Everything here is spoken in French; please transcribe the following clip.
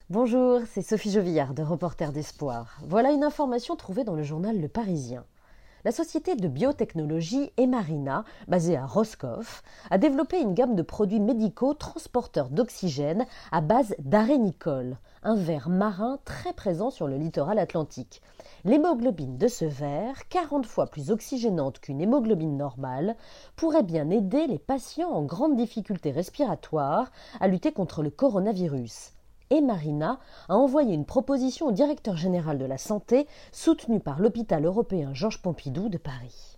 Bonjour, c'est Sophie Jovillard de Reporter d'Espoir. Voilà une information trouvée dans le journal Le Parisien. La société de biotechnologie Emarina, basée à Roscoff, a développé une gamme de produits médicaux transporteurs d'oxygène à base d'arénicole, un ver marin très présent sur le littoral atlantique. L'hémoglobine de ce ver, 40 fois plus oxygénante qu'une hémoglobine normale, pourrait bien aider les patients en grande difficulté respiratoire à lutter contre le coronavirus. Emarina a envoyé une proposition au directeur général de la Santé, soutenu par l'hôpital européen Georges Pompidou de Paris.